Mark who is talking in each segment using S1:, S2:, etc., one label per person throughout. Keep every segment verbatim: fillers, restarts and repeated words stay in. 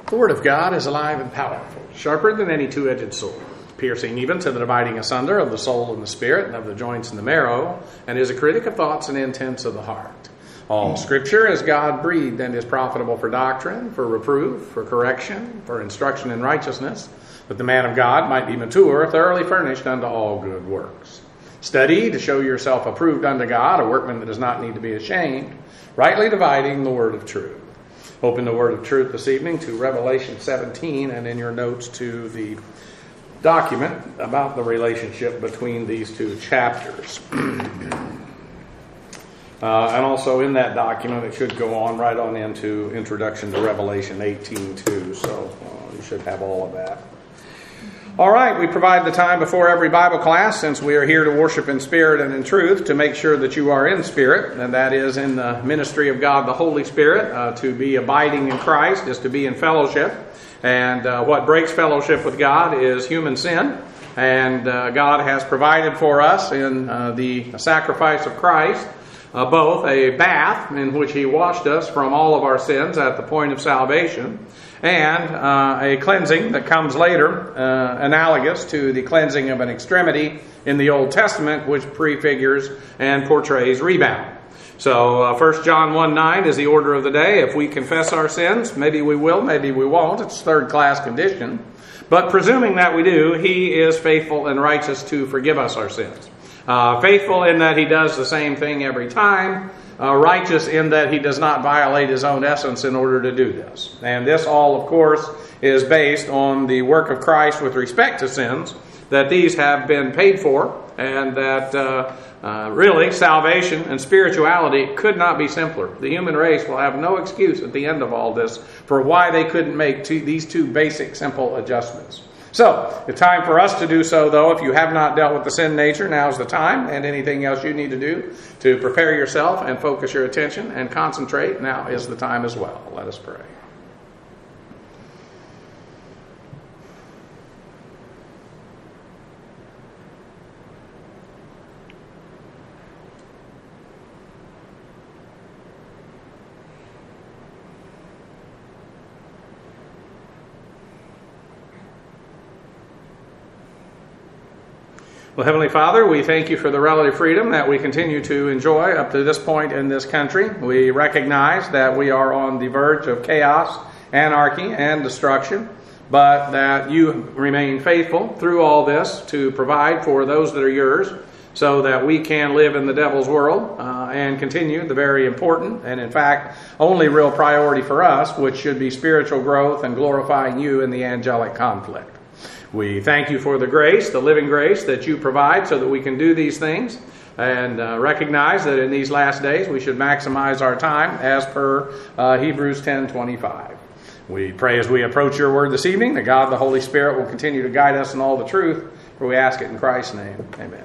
S1: The Word of God is alive and powerful, sharper than any two-edged sword, piercing even to the dividing asunder of the soul and the spirit, and of the joints and the marrow, and is a critic of thoughts and intents of the heart. All Scripture is God-breathed and is profitable for doctrine, for reproof, for correction, for instruction in righteousness, that the man of God might be mature, thoroughly furnished unto all good works. Study to show yourself approved unto God, a workman that does not need to be ashamed, rightly dividing the word of truth. Open the word of truth this evening to Revelation seventeen, and in your notes to the document about the relationship between these two chapters. uh, and also in that document, it should go on right on into Introduction to Revelation eighteen too, so uh, you should have all of that. All right, we provide the time before every Bible class, since we are here to worship in spirit and in truth, to make sure that you are in spirit, and that is in the ministry of God the Holy Spirit. Uh, to be abiding in Christ is to be in fellowship, and uh, what breaks fellowship with God is human sin, and uh, God has provided for us in uh, the sacrifice of Christ uh, both a bath in which He washed us from all of our sins at the point of salvation, and uh, a cleansing that comes later, uh, analogous to the cleansing of an extremity in the Old Testament, which prefigures and portrays rebound. So uh, First John one nine is the order of the day. If we confess our sins, maybe we will, maybe we won't. It's third-class condition. But presuming that we do, He is faithful and righteous to forgive us our sins. Uh, faithful in that He does the same thing every time. Uh, righteous in that He does not violate His own essence in order to do this. And this all, of course, is based on the work of Christ with respect to sins, that these have been paid for, and that uh, uh, really salvation and spirituality could not be simpler. The human race will have no excuse at the end of all this for why they couldn't make two, these two basic, simple adjustments. So, the time for us to do so, though, if you have not dealt with the sin nature, now's the time, and anything else you need to do to prepare yourself and focus your attention and concentrate, now is the time as well. Let us pray. Well, Heavenly Father, we thank You for the relative freedom that we continue to enjoy up to this point in this country. We recognize that we are on the verge of chaos, anarchy, and destruction, but that You remain faithful through all this to provide for those that are Yours, so that we can live in the devil's world uh, and continue the very important and, in fact, only real priority for us, which should be spiritual growth and glorifying You in the angelic conflict. We thank You for the grace, the living grace that You provide so that we can do these things, and uh, recognize that in these last days we should maximize our time as per uh, Hebrews ten twenty-five. We pray as we approach Your word this evening that God the Holy Spirit will continue to guide us in all the truth, for we ask it in Christ's name. Amen.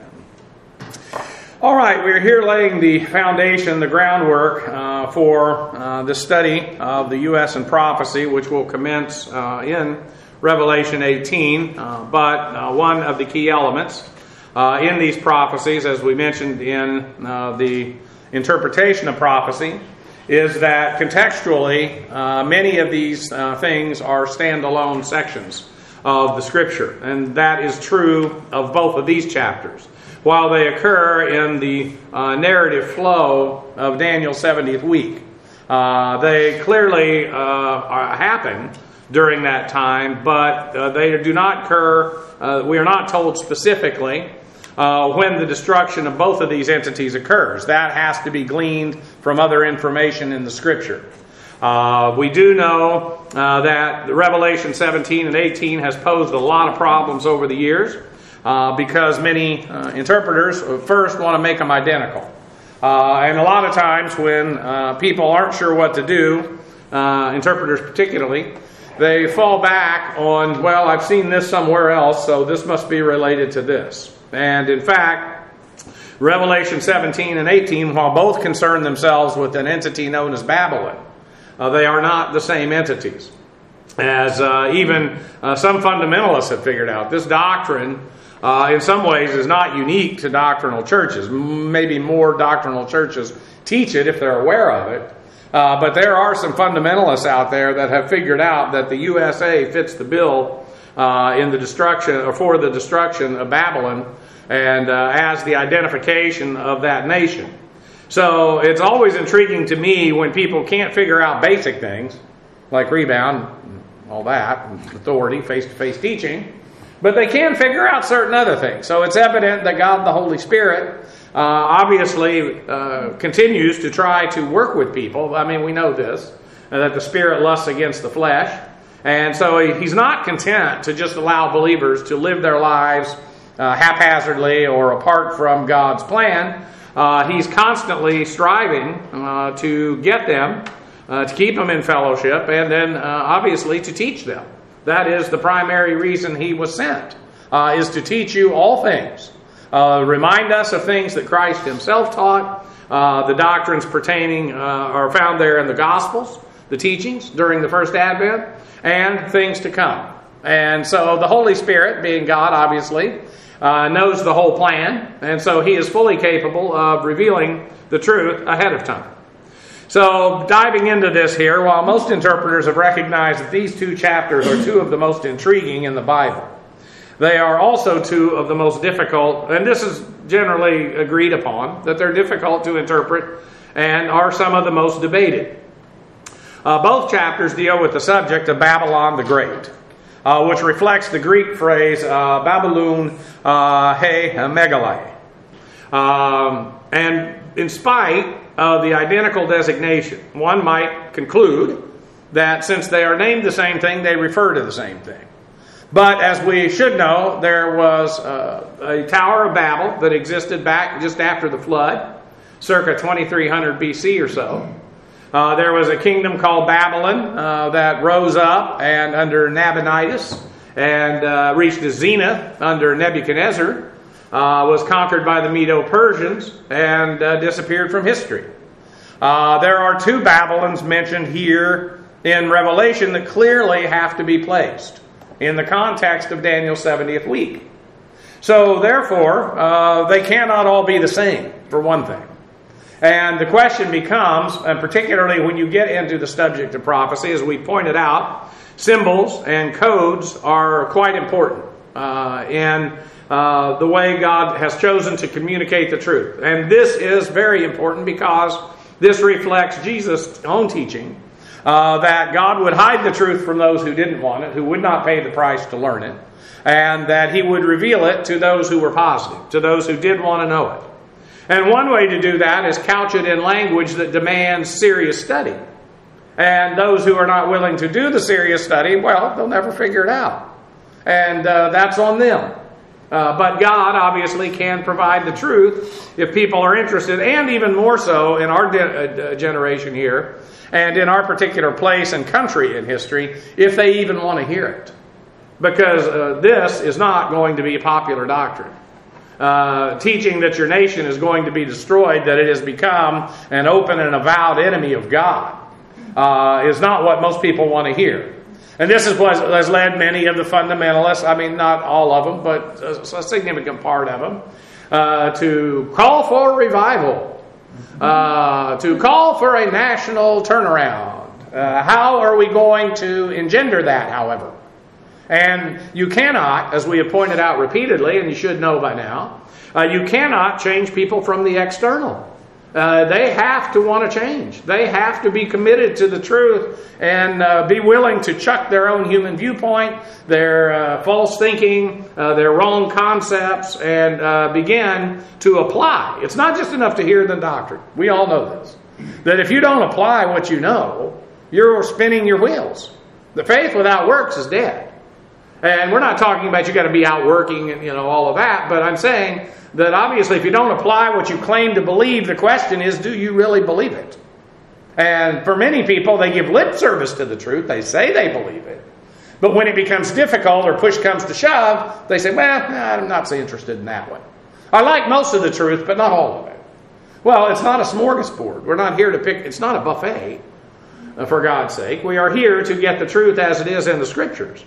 S1: All right, we're here laying the foundation, the groundwork uh, for uh, the study of the U S and prophecy, which will commence uh, in Revelation eighteen, uh, but uh, one of the key elements uh, in these prophecies, as we mentioned in uh, the interpretation of prophecy, is that contextually uh, many of these uh, things are standalone sections of the Scripture, and that is true of both of these chapters. While they occur in the uh, narrative flow of Daniel's seventieth week, uh, they clearly uh, are, happen during that time, but uh, they do not occur, uh, we are not told specifically uh, when the destruction of both of these entities occurs. That has to be gleaned from other information in the Scripture. Uh, we do know uh, that Revelation seventeen and eighteen has posed a lot of problems over the years uh, because many uh, interpreters first want to make them identical. Uh, and a lot of times when uh, people aren't sure what to do, uh, interpreters particularly, they fall back on, well, I've seen this somewhere else, so this must be related to this. And in fact, Revelation seventeen and eighteen, while both concern themselves with an entity known as Babylon, uh, they are not the same entities. As uh, even uh, some fundamentalists have figured out, this doctrine, uh, in some ways, is not unique to doctrinal churches. Maybe more doctrinal churches teach it if they're aware of it. Uh, but there are some fundamentalists out there that have figured out that the U S A fits the bill uh, in the destruction, or for the destruction of Babylon, and uh, as the identification of that nation. So it's always intriguing to me when people can't figure out basic things, like rebound, all that, authority, face-to-face teaching, but they can figure out certain other things. So it's evident that God, the Holy Spirit, uh, obviously uh, continues to try to work with people. I mean, we know this, uh, that the Spirit lusts against the flesh. And so he, he's not content to just allow believers to live their lives uh, haphazardly or apart from God's plan. Uh, he's constantly striving uh, to get them, uh, to keep them in fellowship, and then uh, obviously to teach them. That is the primary reason he was sent, uh, is to teach you all things. Uh, remind us of things that Christ himself taught. Uh, the doctrines pertaining uh, are found there in the Gospels, the teachings during the first Advent, and things to come. And so the Holy Spirit, being God obviously, uh, knows the whole plan, and so he is fully capable of revealing the truth ahead of time. So diving into this here, while most interpreters have recognized that these two chapters are two of the most intriguing in the Bible, they are also two of the most difficult, and this is generally agreed upon, that they're difficult to interpret and are some of the most debated. Uh, both chapters deal with the subject of Babylon the Great, uh, which reflects the Greek phrase uh, Babylon uh, he megale. Um, and in spite of the identical designation, one might conclude that since they are named the same thing, they refer to the same thing. But as we should know, there was uh, a Tower of Babel that existed back just after the flood, circa twenty-three hundred B C or so. Uh, there was a kingdom called Babylon uh, that rose up and under Nabonidus and uh, reached a zenith under Nebuchadnezzar, uh, was conquered by the Medo-Persians, and uh, disappeared from history. Uh, there are two Babylons mentioned here in Revelation that clearly have to be placed in the context of Daniel's seventieth week. So therefore, uh, they cannot all be the same, for one thing. And the question becomes, and particularly when you get into the subject of prophecy, as we pointed out, symbols and codes are quite important uh, in uh, the way God has chosen to communicate the truth. And this is very important because this reflects Jesus' own teaching, uh, that God would hide the truth from those who didn't want it, who would not pay the price to learn it, and that he would reveal it to those who were positive, to those who did want to know it. And one way to do that is couch it in language that demands serious study. And those who are not willing to do the serious study, well, they'll never figure it out. And uh, that's on them. Uh, but God obviously can provide the truth if people are interested, and even more so in our de- uh, generation here, and in our particular place and country in history, if they even want to hear it. Because uh, this is not going to be popular doctrine. Uh, teaching that your nation is going to be destroyed, that it has become an open and avowed enemy of God, uh, is not what most people want to hear. And this is what has led many of the fundamentalists, I mean not all of them, but a, a significant part of them, uh, to call for revival, uh, to call for a national turnaround. Uh, how are we going to engender that, however? And you cannot, as we have pointed out repeatedly, and you should know by now, uh, you cannot change people from the external. Uh, they have to want to change. They have to be committed to the truth and uh, be willing to chuck their own human viewpoint, their uh, false thinking, uh, their wrong concepts, and uh, begin to apply. It's not just enough to hear the doctrine. We all know this. That if you don't apply what you know, you're spinning your wheels. The faith without works is dead. And we're not talking about you got to be out working and you know all of that, but I'm saying that obviously if you don't apply what you claim to believe, the question is, do you really believe it? And for many people, they give lip service to the truth. They say they believe it. But when it becomes difficult or push comes to shove, they say, well, I'm not so interested in that one. I like most of the truth, but not all of it. Well, it's not a smorgasbord. We're not here to pick, it's not a buffet, for God's sake. We are here to get the truth as it is in the Scriptures.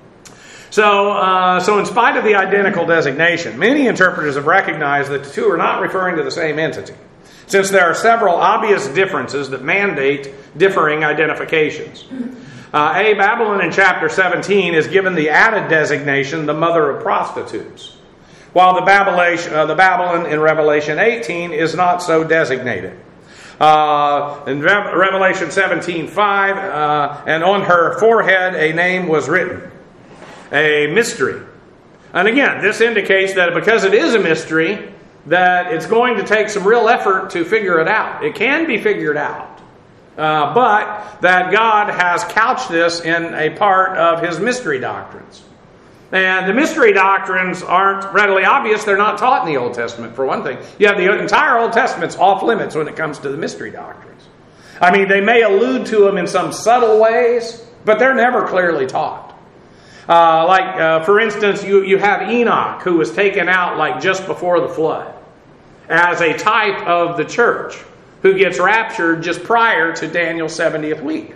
S1: So, uh, so in spite of the identical designation, many interpreters have recognized that the two are not referring to the same entity, since there are several obvious differences that mandate differing identifications. Uh, A, Babylon in chapter seventeen is given the added designation, the mother of prostitutes, while the Babylon, uh, the Babylon in Revelation eighteen is not so designated. Uh, in Re- Revelation seventeen five, uh, and on her forehead a name was written, a mystery. And again, this indicates that because it is a mystery, that it's going to take some real effort to figure it out. It can be figured out, uh, but that God has couched this in a part of His mystery doctrines. And the mystery doctrines aren't readily obvious. They're not taught in the Old Testament, for one thing. You have the entire Old Testament's off limits when it comes to the mystery doctrines. I mean, they may allude to them in some subtle ways, but they're never clearly taught. Uh, like, uh, for instance, you, you have Enoch, who was taken out like just before the flood, as a type of the church, who gets raptured just prior to Daniel's seventieth week.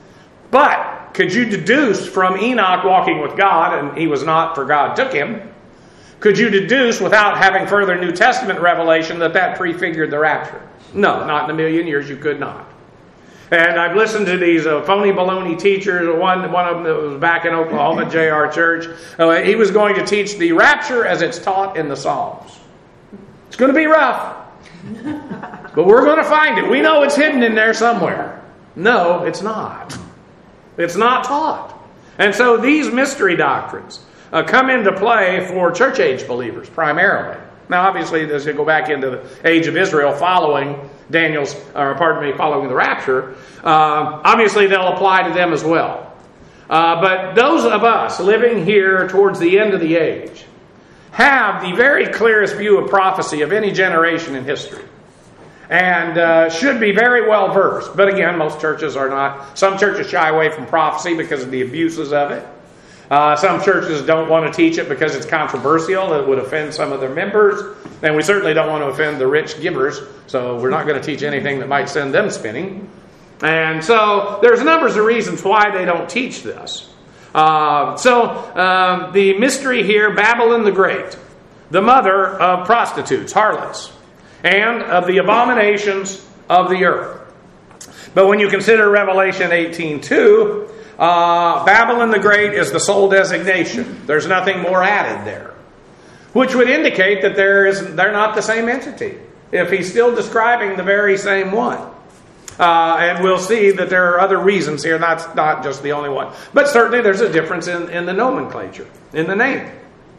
S1: But could you deduce from Enoch walking with God, and he was not, for God took him, could you deduce without having further New Testament revelation that that prefigured the rapture? No, not in a million years you could not. And I've listened to these uh, phony baloney teachers. One, one of them that was back in Oklahoma, J R Church. Uh, he was going to teach the rapture as it's taught in the Psalms. It's going to be rough. But we're going to find it. We know it's hidden in there somewhere. No, it's not. It's not taught. And so these mystery doctrines uh, come into play for church age believers primarily. Now, obviously, as you go back into the age of Israel following Daniel's, or pardon me, following the rapture, uh, obviously they'll apply to them as well. Uh, but those of us living here towards the end of the age have the very clearest view of prophecy of any generation in history, and uh, should be very well versed. But again, most churches are not. Some churches shy away from prophecy because of the abuses of it. Uh, some churches don't want to teach it because it's controversial. It would offend some of their members. And we certainly don't want to offend the rich givers. So we're not going to teach anything that might send them spinning. And so there's numbers of reasons why they don't teach this. Uh, so um, the mystery here, Babylon the Great, the mother of prostitutes, harlots, and of the abominations of the earth. But when you consider Revelation eighteen two, Uh, Babylon the Great is the sole designation. There's nothing more added there, which would indicate that there is, they're not the same entity, if he's still describing the very same one. Uh, and we'll see that there are other reasons here, that's not just the only one. But certainly there's a difference in, in the nomenclature, in the name.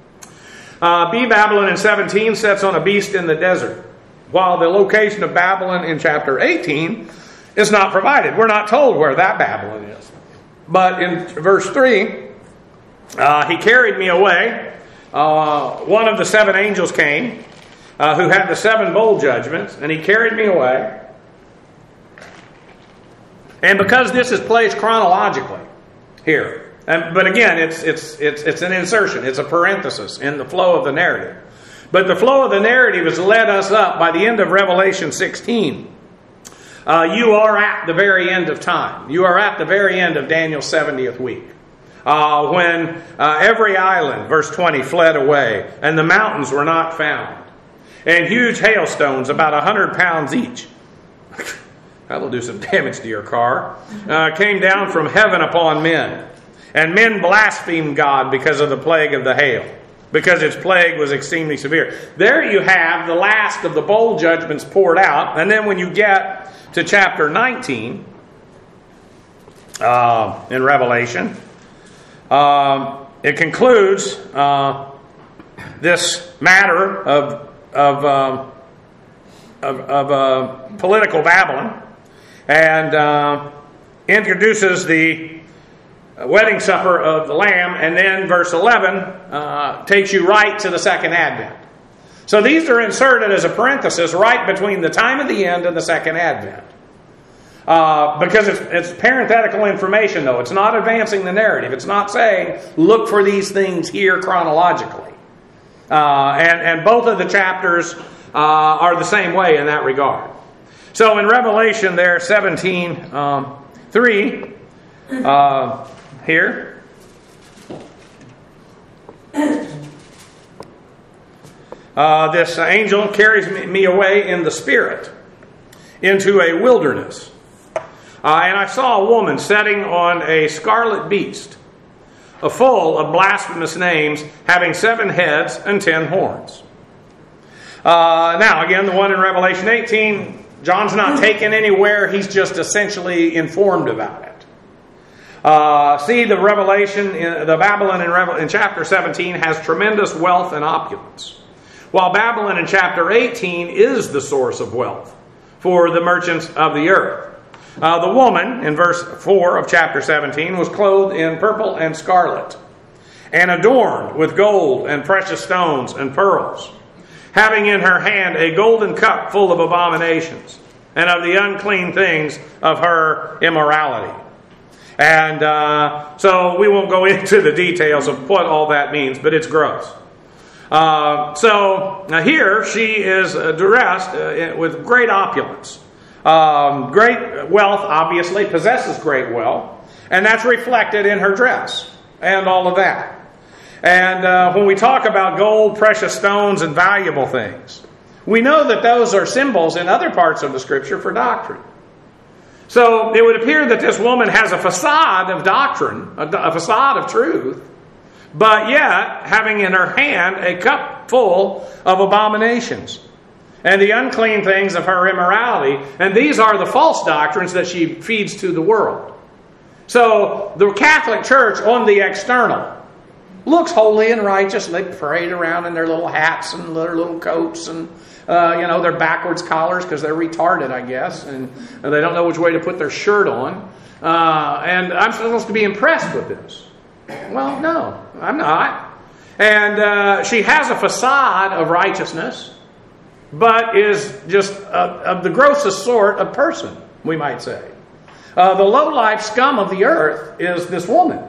S1: Uh, B, Babylon in seventeen sets on a beast in the desert, while the location of Babylon in chapter eighteen is not provided. We're not told where that Babylon is. But in verse three, uh, he carried me away. Uh, one of the seven angels came, uh, who had the seven bowl judgments, and he carried me away. And because this is placed chronologically here, and, but again, it's it's it's it's an insertion, it's a parenthesis in the flow of the narrative. But the flow of the narrative has led us up by the end of Revelation sixteen. Uh, you are at the very end of time. You are at the very end of Daniel's seventieth week. Uh, when uh, every island, verse twenty, fled away, and the mountains were not found. And huge hailstones, about a hundred pounds each, that'll do some damage to your car, uh, came down from heaven upon men. And men blasphemed God because of the plague of the hail, because its plague was extremely severe. There you have the last of the bowl judgments poured out. And then when you get to chapter nineteen uh, in Revelation, um, it concludes uh, this matter of of uh, of, of uh, political Babylon, and uh, introduces the wedding supper of the Lamb, and then verse eleven uh, takes you right to the second advent. So these are inserted as a parenthesis right between the time of the end and the second advent. Uh, because it's, it's parenthetical information, though. It's not advancing the narrative. It's not saying, look for these things here chronologically. Uh, and, and both of the chapters uh, are the same way in that regard. So in Revelation there, seventeen, um, three, uh, here, Uh, this angel carries me away in the spirit into a wilderness, Uh, and I saw a woman sitting on a scarlet beast, a full of blasphemous names, having seven heads and ten horns. Uh, now, again, the one in Revelation eighteen, John's not taken anywhere. He's just essentially informed about it. Uh, see, the Revelation, in, the Babylon in, Revel, in chapter seventeen has tremendous wealth and opulence, while Babylon in chapter eighteen is the source of wealth for the merchants of the earth. Uh, the woman, in verse four of chapter seventeen, was clothed in purple and scarlet, and adorned with gold and precious stones and pearls, having in her hand a golden cup full of abominations, and of the unclean things of her immorality. And uh, so we won't go into the details of what all that means, but it's gross. Uh, so uh, here she is uh, dressed uh, with great opulence. Um, great wealth, obviously, possesses great wealth, and that's reflected in her dress and all of that. And uh, when we talk about gold, precious stones, and valuable things, we know that those are symbols in other parts of the Scripture for doctrine. So it would appear that this woman has a facade of doctrine, a, a facade of truth, but yet having in her hand a cup full of abominations and the unclean things of her immorality. And these are the false doctrines that she feeds to the world. So the Catholic Church on the external looks holy and righteous. They parade around in their little hats and their little coats and, uh, you know, their backwards collars because they're retarded, I guess. And they don't know which way to put their shirt on. Uh, and I'm supposed to be impressed with this. Well, no, I'm not. And uh, she has a facade of righteousness, but is just uh, of the grossest sort of person, we might say. Uh, the low-life scum of the earth is this woman.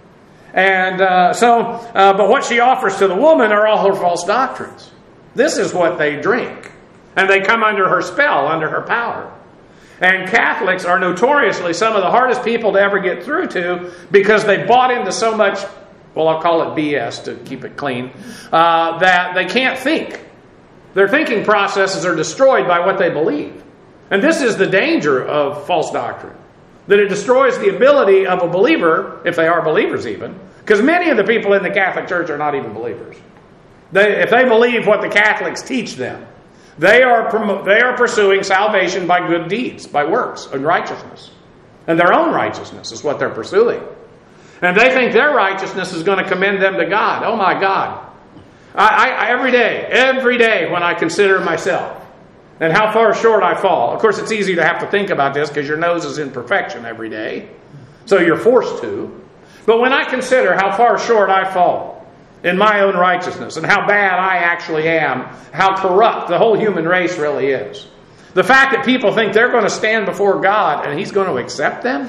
S1: And uh, so, uh, but what she offers to the woman are all her false doctrines. This is what they drink. And they come under her spell, under her power. And Catholics are notoriously some of the hardest people to ever get through to because they bought into so much, well, I'll call it B S to keep it clean, uh, that they can't think. Their thinking processes are destroyed by what they believe. And this is the danger of false doctrine. That it destroys the ability of a believer, if they are believers even, because many of the people in the Catholic Church are not even believers. They, if they believe what the Catholics teach them, they are, promo- they are pursuing salvation by good deeds, by works and righteousness. And their own righteousness is what they're pursuing. And they think their righteousness is going to commend them to God. Oh my God. I, I, every day, every day when I consider myself and how far short I fall. Of course, it's easy to have to think about this because your nose is in perfection every day. So you're forced to. But when I consider how far short I fall in my own righteousness and how bad I actually am, how corrupt the whole human race really is, the fact that people think they're going to stand before God and He's going to accept them,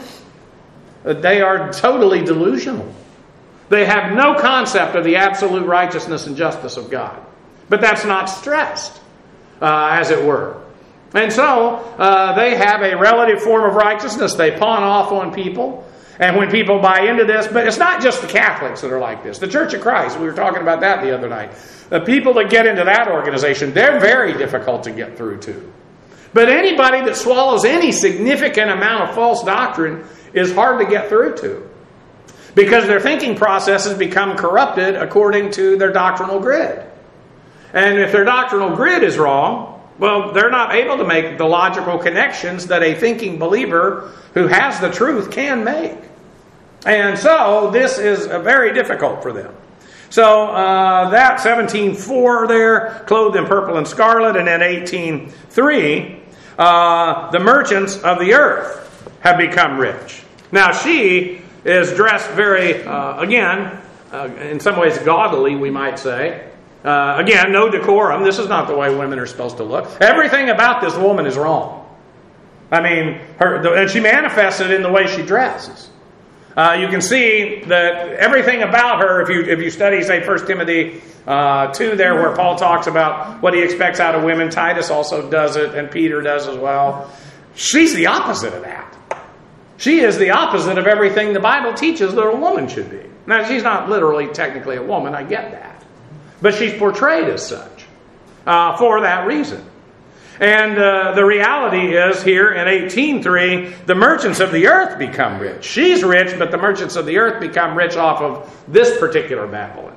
S1: they are totally delusional. They have no concept of the absolute righteousness and justice of God. But that's not stressed, uh, as it were. And so, uh, they have a relative form of righteousness. They pawn off on people. And when people buy into this, but it's not just the Catholics that are like this. The Church of Christ, we were talking about that the other night. The people that get into that organization, they're very difficult to get through to. But anybody that swallows any significant amount of false doctrine is hard to get through to. Because their thinking processes become corrupted according to their doctrinal grid. And if their doctrinal grid is wrong, well, they're not able to make the logical connections that a thinking believer who has the truth can make. And so this is very difficult for them. So uh, that seventeen four there, clothed in purple and scarlet, and then eighteen three, uh, the merchants of the earth have become rich. Now she is dressed very, uh, again, uh, in some ways gaudily, we might say. Uh, again, no decorum. This is not the way women are supposed to look. Everything about this woman is wrong. I mean, her, and she manifests it in the way she dresses. Uh, you can see that everything about her, if you if you study, say, First Timothy uh, two there, where Paul talks about what he expects out of women, Titus also does it, and Peter does as well. She's the opposite of that. She is the opposite of everything the Bible teaches that a woman should be. Now, she's not literally technically a woman, I get that. But she's portrayed as such uh, for that reason. And uh, the reality is here in eighteen three, the merchants of the earth become rich. She's rich, but the merchants of the earth become rich off of this particular Babylon.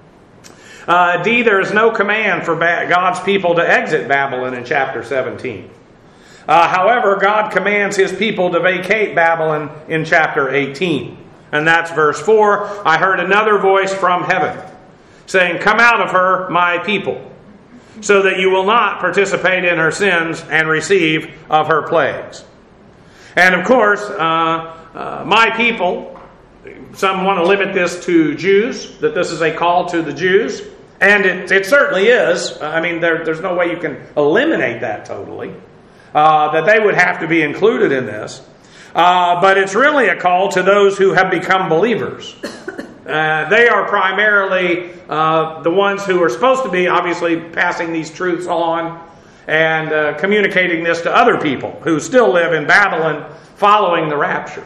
S1: Uh, D, there is no command for ba- God's people to exit Babylon in chapter seventeen. Uh, however, God commands his people to vacate Babylon in chapter eighteen. And that's verse four. I heard another voice from heaven saying, "Come out of her, my people, so that you will not participate in her sins and receive of her plagues." And of course, uh, uh, my people, some want to limit this to Jews, that this is a call to the Jews. And it, it certainly is. I mean, there, there's no way you can eliminate that totally. Uh, that they would have to be included in this. Uh, but it's really a call to those who have become believers. Uh, they are primarily uh, the ones who are supposed to be obviously passing these truths on and uh, communicating this to other people who still live in Babylon following the rapture.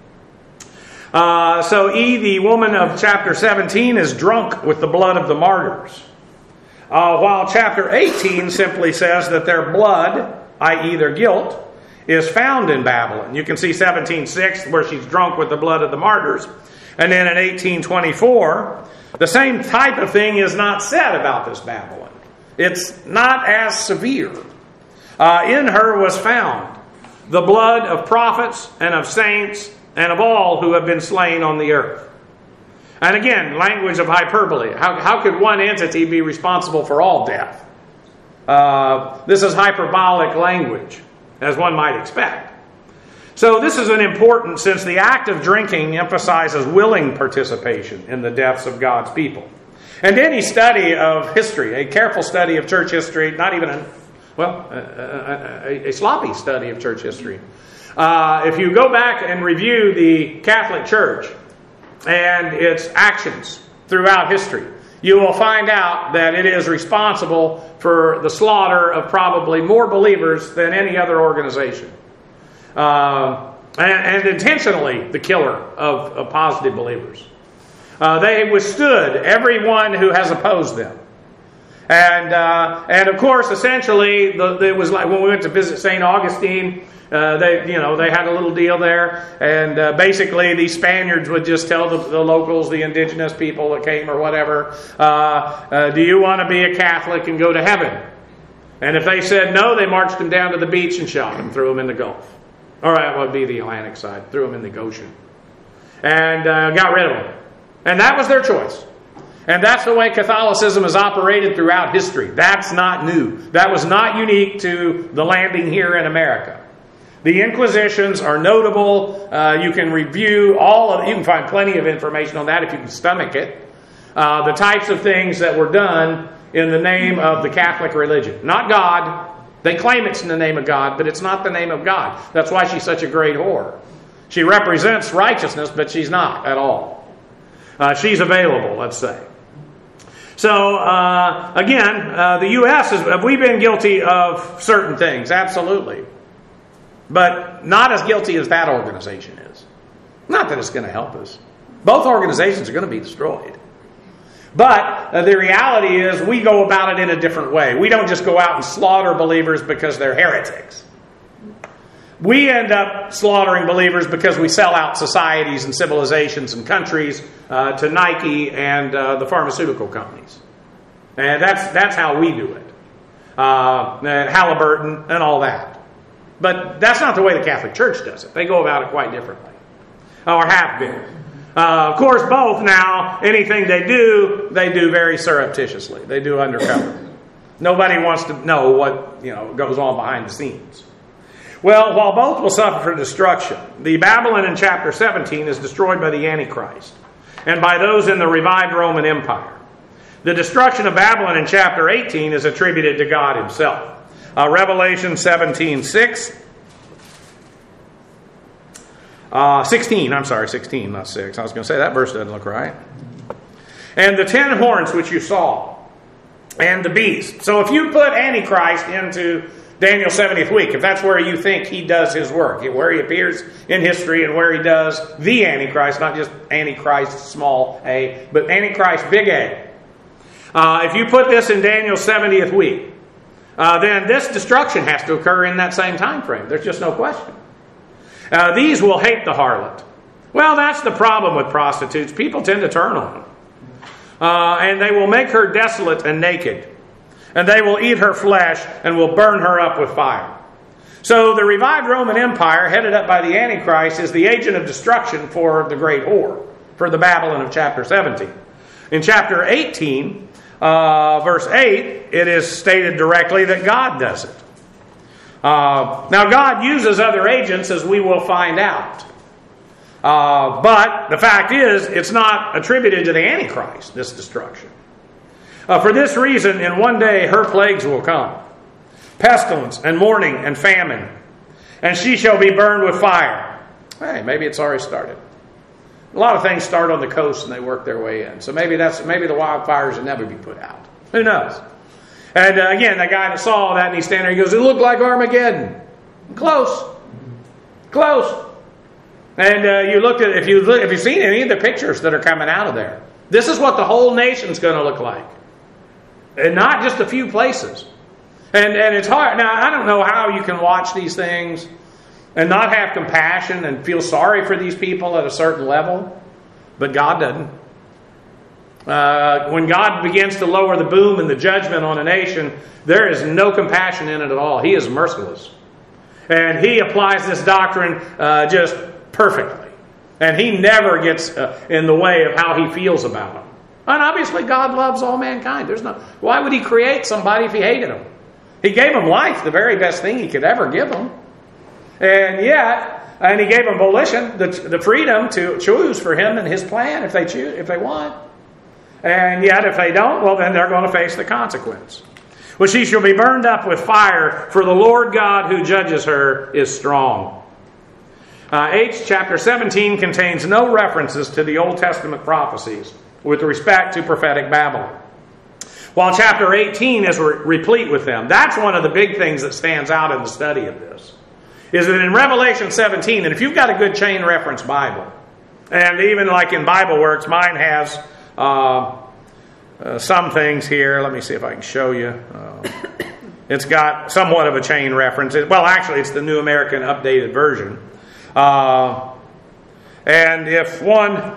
S1: Uh, so E, the woman of chapter seventeen, is drunk with the blood of the martyrs. Uh, while chapter eighteen simply says that their blood, that is their guilt, is found in Babylon. You can see seventeen six where she's drunk with the blood of the martyrs. And then in eighteen twenty-four, the same type of thing is not said about this Babylon. It's not as severe. Uh, in her was found the blood of prophets and of saints and of all who have been slain on the earth. And again, language of hyperbole. How, how could one entity be responsible for all death? Uh, this is hyperbolic language, as one might expect. So this is an important, since the act of drinking emphasizes willing participation in the deaths of God's people. And any study of history, a careful study of church history, not even a, well, a, a, a, a sloppy study of church history. Uh, if you go back and review the Catholic Church and its actions throughout history, you will find out that it is responsible for the slaughter of probably more believers than any other organization. Uh, and, and intentionally the killer of, of positive believers. Uh, they withstood everyone who has opposed them. And uh, and of course, essentially, the, it was like when we went to visit Saint Augustine. Uh, they, you know, they had a little deal there, and uh, basically, these Spaniards would just tell the, the locals, the indigenous people that came or whatever, uh, uh, "Do you want to be a Catholic and go to heaven?" And if they said no, they marched them down to the beach and shot them, threw them in the Gulf. All right, well, it'd be the Atlantic side, threw them in the Goshen, and uh, got rid of them. And that was their choice. And that's the way Catholicism has operated throughout history. That's not new. That was not unique to the landing here in America. The Inquisitions are notable. Uh, you can review all of, you can find plenty of information on that if you can stomach it. Uh, the types of things that were done in the name of the Catholic religion. Not God. They claim it's in the name of God, but it's not the name of God. That's why she's such a great whore. She represents righteousness, but she's not at all. Uh, she's available, let's say. So, uh, again, uh, the U S, is, have we been guilty of certain things? Absolutely. But not as guilty as that organization is. Not that it's going to help us. Both organizations are going to be destroyed. But uh, the reality is we go about it in a different way. We don't just go out and slaughter believers because they're heretics. We end up slaughtering believers because we sell out societies and civilizations and countries uh, to Nike and uh, the pharmaceutical companies. And that's that's how we do it. Uh, and Halliburton and all that. But that's not the way the Catholic Church does it. They go about it quite differently. Or have been. Uh, of course, both now, anything they do, they do very surreptitiously. They do undercover. Nobody wants to know what, you know, goes on behind the scenes. Well, while both will suffer for destruction, the Babylon in chapter seventeen is destroyed by the Antichrist and by those in the revived Roman Empire. The destruction of Babylon in chapter eighteen is attributed to God himself. Uh, Revelation seventeen six. Uh, sixteen, I'm sorry, sixteen, not six. I was going to say that verse doesn't look right. And the ten horns which you saw, and the beast. So if you put Antichrist into Daniel's seventieth week, if that's where you think he does his work, where he appears in history and where he does the Antichrist, not just Antichrist small a, but Antichrist big A. Uh, if you put this in Daniel's seventieth week, uh, then this destruction has to occur in that same time frame. There's just no question. Uh, these will hate the harlot. Well, that's the problem with prostitutes. People tend to turn on them. Uh, and they will make her desolate and naked. And they will eat her flesh and will burn her up with fire. So the revived Roman Empire, headed up by the Antichrist, is the agent of destruction for the great whore, for the Babylon of chapter seventeen. In chapter eighteen, uh, verse eight, it is stated directly that God does it. Uh, now, God uses other agents, as we will find out. Uh, but the fact is, it's not attributed to the Antichrist, this destruction. Uh, for this reason, in one day her plagues will come. Pestilence and mourning and famine. And she shall be burned with fire. Hey, maybe it's already started. A lot of things start on the coast and they work their way in. So maybe that's maybe the wildfires will never be put out. Who knows? And uh, again, that guy that saw that and he's standing there, he goes, it looked like Armageddon. Close. Close. And uh, you looked at if you look, if you've seen any of the pictures that are coming out of there, this is what the whole nation's going to look like, and not just a few places. And and it's hard now. I don't know how you can watch these things and not have compassion and feel sorry for these people at a certain level, but God doesn't. Uh, when God begins to lower the boom and the judgment on a nation, there is no compassion in it at all. He is merciless, and He applies this doctrine uh, just perfectly. And He never gets uh, in the way of how He feels about them. And obviously God loves all mankind. There's no, why would He create somebody if He hated them? He gave them life, the very best thing He could ever give them. And yet, and He gave them volition, the, the freedom to choose for Him and His plan if they choose, if they want. And yet if they don't, well then they're going to face the consequence. Well, she shall be burned up with fire, for the Lord God who judges her is strong. Uh, H chapter seventeen contains no references to the Old Testament prophecies with respect to prophetic Babylon, while chapter eighteen is re- replete with them. That's one of the big things that stands out in the study of this, is that in Revelation seventeen, and if you've got a good chain reference Bible, and even like in Bible Works, mine has uh, uh, some things here. Let me see if I can show you. Uh, it's got somewhat of a chain reference. It, well, actually, it's the New American Updated Version. Uh, and if one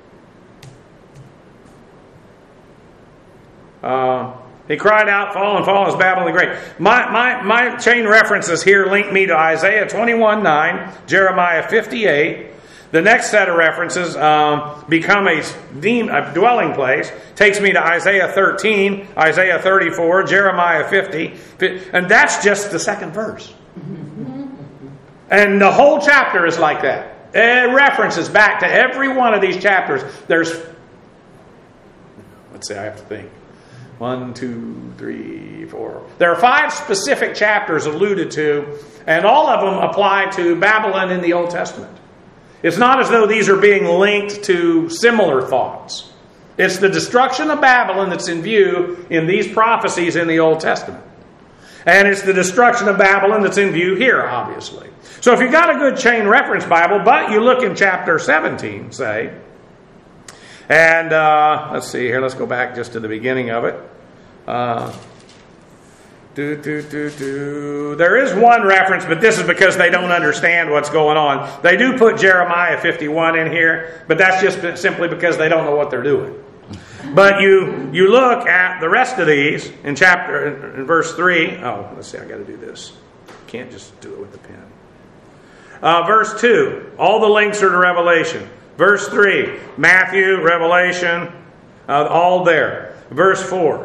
S1: uh, he cried out, fallen, fallen is Babylon the Great. My, my, my chain references here link me to Isaiah twenty-one nine, Jeremiah fifty-eight. The next set of references um, become a, a dwelling place. Takes me to Isaiah thirteen, Isaiah thirty-four, Jeremiah fifty. And that's just the second verse. And the whole chapter is like that. It references back to every one of these chapters. There's, let's see, I have to think. One, two, three, four. There are five specific chapters alluded to, and all of them apply to Babylon in the Old Testament. It's not as though these are being linked to similar thoughts. It's the destruction of Babylon that's in view in these prophecies in the Old Testament. And it's the destruction of Babylon that's in view here, obviously. So if you've got a good chain reference Bible, but you look in chapter seventeen, say, and uh, let's see here, let's go back just to the beginning of it. Uh, do, do, do, do. There is one reference, but this is because they don't understand what's going on. They do put Jeremiah fifty-one in here, but that's just simply because they don't know what they're doing. But you you look at the rest of these in chapter in verse three. Oh, let's see, I got to do this. Can't just do it with the pen. Uh, verse two, all the links are to Revelation. Verse three, Matthew, Revelation, uh, all there. Verse four.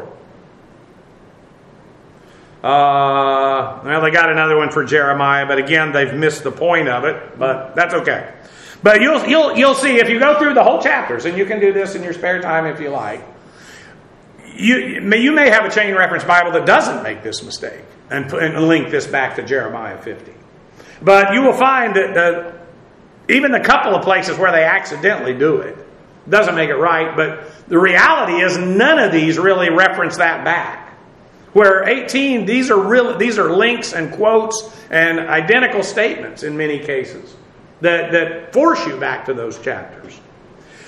S1: Uh, well, they got another one for Jeremiah, but again, they've missed the point of it. But that's okay. But you'll you'll you'll see if you go through the whole chapters, and you can do this in your spare time if you like. You you may have a chain reference Bible that doesn't make this mistake and, and link this back to Jeremiah fifty. But you will find that the, even the couple of places where they accidentally do it doesn't make it right. But the reality is none of these really reference that back. Where eighteen, these are real, these are links and quotes and identical statements in many cases that, that force you back to those chapters.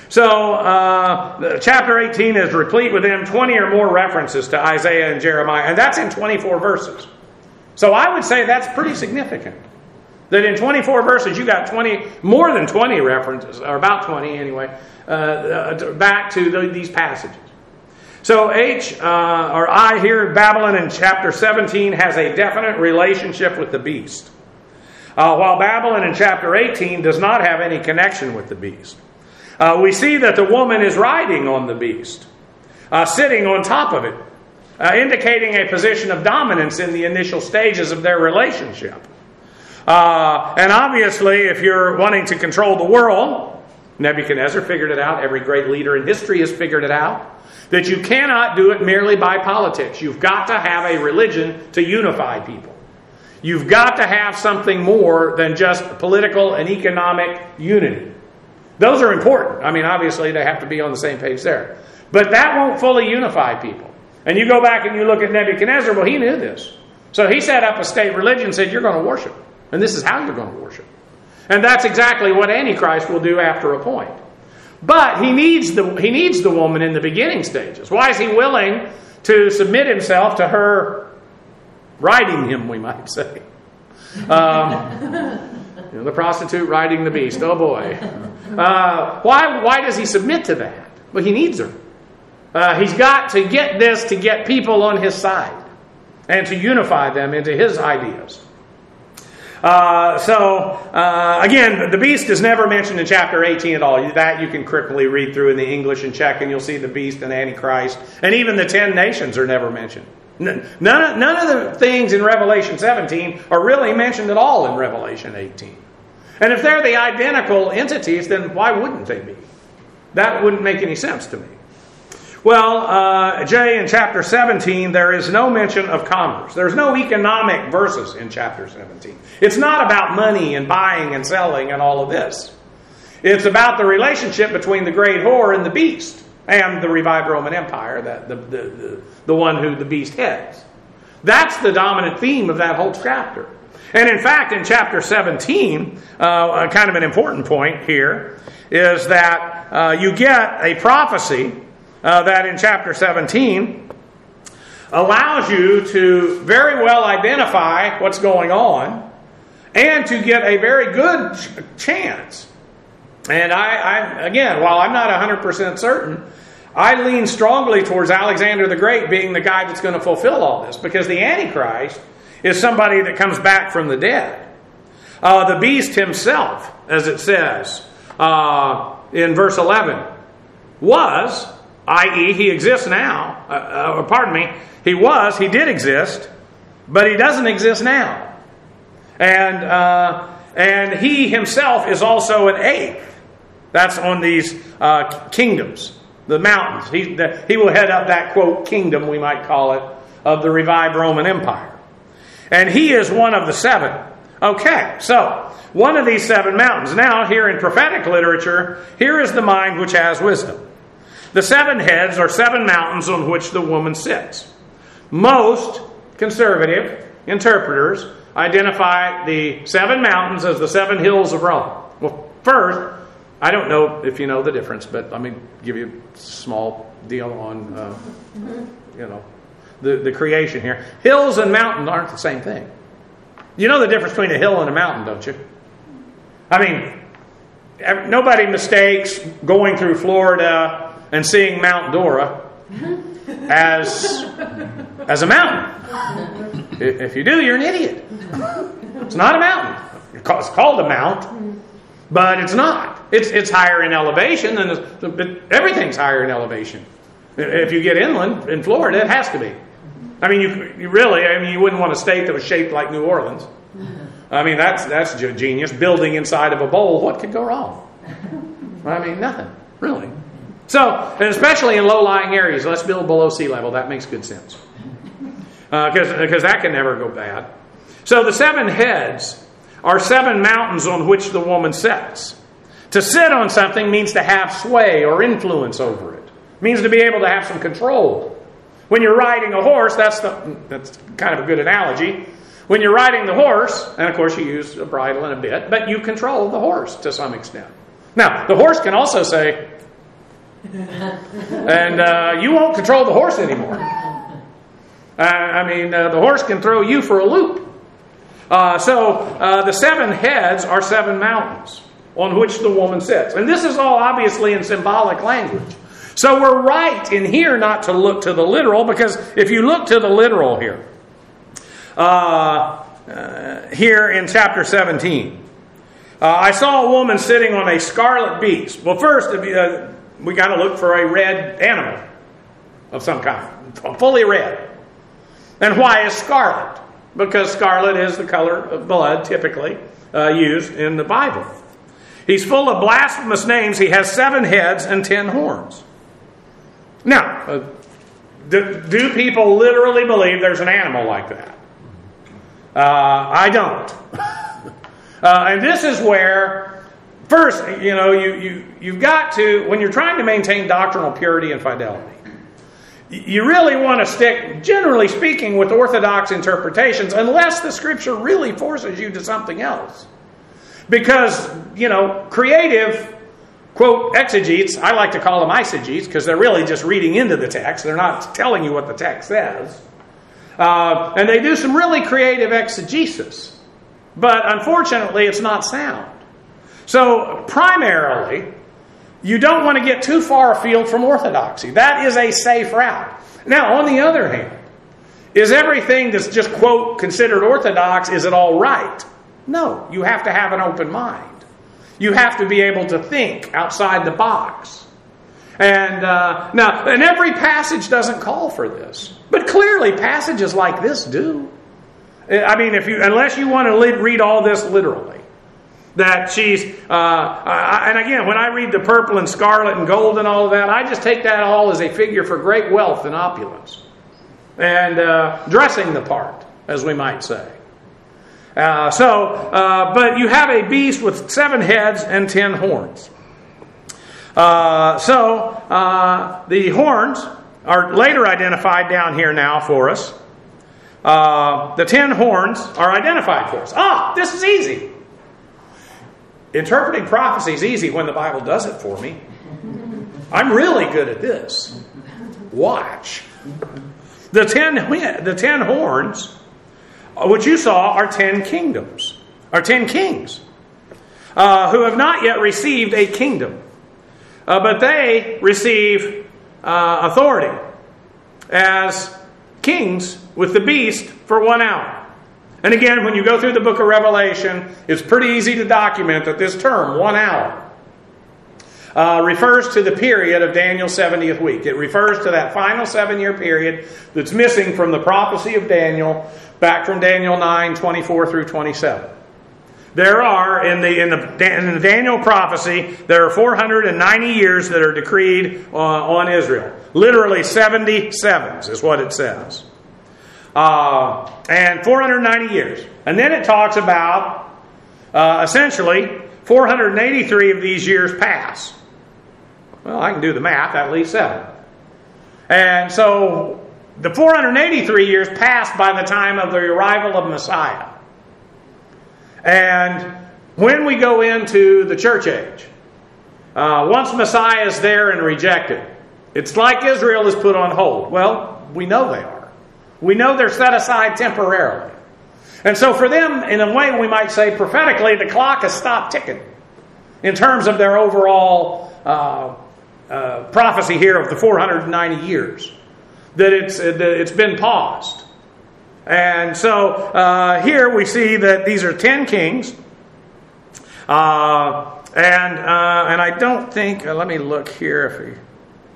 S1: So, uh, chapter eighteen is replete with them twenty or more references to Isaiah and Jeremiah, and that's in twenty-four verses. So I would say that's pretty significant. That in twenty-four verses, you got twenty, more than twenty references, or about twenty anyway, uh, uh, back to the, these passages. So H, uh, or I here, Babylon in chapter seventeen has a definite relationship with the beast. Uh, while Babylon in chapter eighteen does not have any connection with the beast. Uh, we see that the woman is riding on the beast, uh, sitting on top of it, uh, indicating a position of dominance in the initial stages of their relationship. Uh, and obviously, if you're wanting to control the world, Nebuchadnezzar figured it out. Every great leader in history has figured it out. That you cannot do it merely by politics. You've got to have a religion to unify people. You've got to have something more than just political and economic unity. Those are important. I mean, obviously, they have to be on the same page there. But that won't fully unify people. And you go back and you look at Nebuchadnezzar, well, he knew this. So he set up a state religion and said, you're going to worship. And this is how you're going to worship. And that's exactly what Antichrist will do after a point. But he needs the, he needs the woman in the beginning stages. Why is he willing to submit himself to her riding him, we might say? Um, you know, the prostitute riding the beast. Oh, boy. Uh, why, why does he submit to that? Well, he needs her. Uh, he's got to get this to get people on his side and to unify them into his ideas. Uh, so, uh, again, the beast is never mentioned in chapter eighteen at all. That you can quickly read through in the English and check, and you'll see the beast and Antichrist. And even the ten nations are never mentioned. None of, none of the things in Revelation seventeen are really mentioned at all in Revelation eighteen. And if they're the identical entities, then why wouldn't they be? That wouldn't make any sense to me. Well, uh, Jay, in chapter seventeen, there is no mention of commerce. There's no economic verses in chapter seventeen. It's not about money and buying and selling and all of this. It's about the relationship between the great whore and the beast and the revived Roman Empire, that the, the, the, the one who the beast heads. That's the dominant theme of that whole chapter. And in fact, in chapter seventeen, uh, kind of an important point here is that uh, you get a prophecy uh, that in chapter seventeen allows you to very well identify what's going on and to get a very good ch- chance. And I, I, again, while I'm not one hundred percent certain, I lean strongly towards Alexander the Great being the guy that's going to fulfill all this, because the Antichrist is somebody that comes back from the dead. Uh, the beast himself, as it says uh, in verse eleven, was, that is he exists now, uh, uh, pardon me, he was, he did exist, but he doesn't exist now. And uh, and he himself is also an eighth. That's on these uh, kingdoms, the mountains. He, the, he will head up that, quote, kingdom, we might call it, of the revived Roman Empire. And he is one of the seven. Okay, so one of these seven mountains. Now, here in prophetic literature, here is the mind which has wisdom. The seven heads are seven mountains on which the woman sits. Most conservative interpreters identify the seven mountains as the seven hills of Rome. Well, first, I don't know if you know the difference, but let me give you a small deal on, uh, you know, the, the creation here. Hills and mountains aren't the same thing. You know the difference between a hill and a mountain, don't you? I mean, nobody mistakes going through Florida and seeing Mount Dora as, as a mountain. If you do, you're an idiot. It's not a mountain. It's called a mount, but it's not. It's it's higher in elevation, and everything's higher in elevation. If you get inland in Florida, it has to be. I mean, you, you really, I mean, you wouldn't want a state that was shaped like New Orleans. I mean, that's that's genius. Building inside of a bowl, what could go wrong? I mean, nothing, really. So, and especially in low-lying areas, let's build below sea level. That makes good sense. Because uh, because that can never go bad. So the seven heads are seven mountains on which the woman sits. To sit on something means to have sway or influence over it. It means to be able to have some control. When you're riding a horse, that's the, that's kind of a good analogy. When you're riding the horse, and of course you use a bridle and a bit, but you control the horse to some extent. Now, the horse can also say, And uh, you won't control the horse anymore. Uh, I mean, uh, the horse can throw you for a loop. Uh, so uh, the seven heads are seven mountains on which the woman sits. And this is all obviously in symbolic language. So we're right in here not to look to the literal, because if you look to the literal here, uh, uh, here in chapter seventeen, uh, I saw a woman sitting on a scarlet beast. Well, first, if you, uh, we got to look for a red animal of some kind, fully red. And why is scarlet? Because scarlet is the color of blood typically uh, used in the Bible. He's full of blasphemous names. He has seven heads and ten horns. Now, uh, do, do people literally believe there's an animal like that? Uh, I don't. uh, and this is where, first, you know, you, you, you've got to, when you're trying to maintain doctrinal purity and fidelity, you really want to stick, generally speaking, with orthodox interpretations, unless the Scripture really forces you to something else. Because, you know, creative, quote, exegetes, I like to call them eisegetes, because they're really just reading into the text. They're not telling you what the text says. Uh, and they do some really creative exegesis. But unfortunately, it's not sound. So, primarily, you don't want to get too far afield from orthodoxy. That is a safe route. Now, on the other hand, is everything that's just, quote, considered orthodox, is it all right? No, you have to have an open mind. You have to be able to think outside the box. And uh, now, and every passage doesn't call for this. But clearly, passages like this do. I mean, if you unless you want to read all this literally. That she's, uh, I, and again, when I read the purple and scarlet and gold and all of that, I just take that all as a figure for great wealth and opulence. And uh, dressing the part, as we might say. Uh, so, uh, but you have a beast with seven heads and ten horns. Uh, so, uh, the horns are later identified down here now for us. Uh, the ten horns are identified for us. Ah, this is easy. Interpreting prophecy is easy when the Bible does it for me. I'm really good at this. Watch. The ten, the ten horns, which you saw, are ten kingdoms, are ten kings, uh, who have not yet received a kingdom. Uh, but they receive uh, authority as kings with the beast for one hour. And again, when you go through the book of Revelation, it's pretty easy to document that this term, one hour, uh, refers to the period of Daniel's seventieth week. It refers to that final seven-year period that's missing from the prophecy of Daniel, back from Daniel nine, twenty-four through twenty-seven. There are, in the, in the, in the Daniel prophecy, there are four hundred ninety years that are decreed uh, on Israel. Literally seventy-sevens is what it says. Uh, and four hundred ninety years. And then it talks about, uh, essentially, four hundred eighty-three of these years pass. Well, I can do the math, that leaves seven. And so, the four hundred eighty-three years passed by the time of the arrival of Messiah. And when we go into the church age, uh, once Messiah is there and rejected, it's like Israel is put on hold. Well, we know they are. We know they're set aside temporarily. And so for them, in a way we might say prophetically, the clock has stopped ticking in terms of their overall uh, uh, prophecy here of the four hundred ninety years. That it's, uh, that it's been paused. And so uh, here we see that these are ten kings. Uh, and, uh, and I don't think, uh, let me look here if we...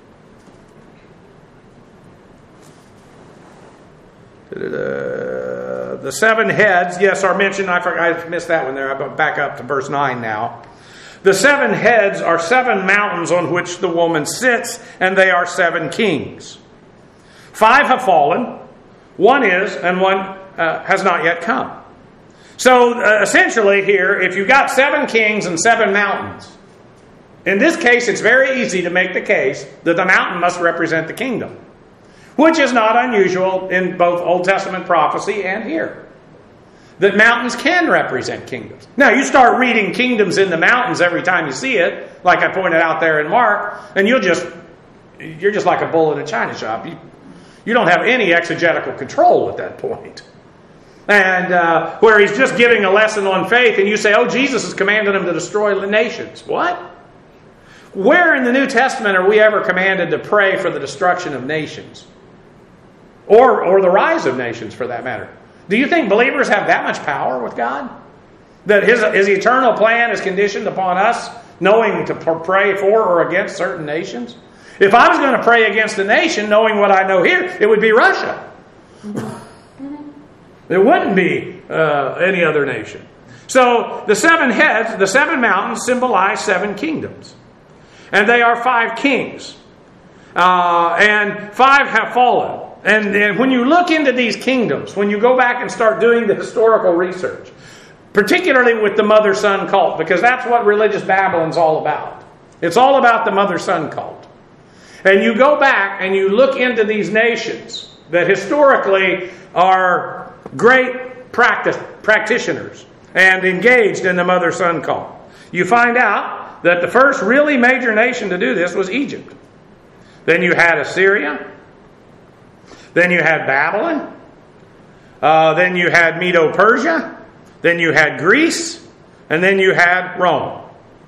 S1: Uh, the seven heads, yes, are mentioned. I forgot, I missed that one there. I'm back up to verse nine now. The seven heads are seven mountains on which the woman sits, and they are seven kings. Five have fallen, one is, and one uh, has not yet come. So uh, essentially here, if you've got seven kings and seven mountains, in this case it's very easy to make the case that the mountain must represent the kingdom. Which is not unusual in both Old Testament prophecy and here. that mountains can represent kingdoms. Now, you start reading kingdoms in the mountains every time you see it, like I pointed out there in Mark, and you'll just, you're just like a bull in a china shop. You, you don't have any exegetical control at that point. And uh, where he's just giving a lesson on faith, and you say, oh, Jesus has commanded him to destroy the nations. What? Where in the New Testament are we ever commanded to pray for the destruction of nations? Or, or the rise of nations, for that matter? Do you think believers have that much power with God? That his, his eternal plan is conditioned upon us knowing to pray for or against certain nations? If I was going to pray against a nation, knowing what I know here, it would be Russia. There wouldn't be uh, any other nation. So the seven heads, the seven mountains symbolize seven kingdoms. And they are five kings. Uh, and five have fallen. And, and when you look into these kingdoms, when you go back and start doing the historical research, particularly with the mother-son cult, because that's what religious Babylon's all about. It's all about the mother-son cult. And you go back and you look into these nations that historically are great practice, practitioners and engaged in the mother-son cult. You find out that the first really major nation to do this was Egypt. Then you had Assyria. Then you had Babylon. Uh, then you had Medo-Persia. Then you had Greece. And then you had Rome.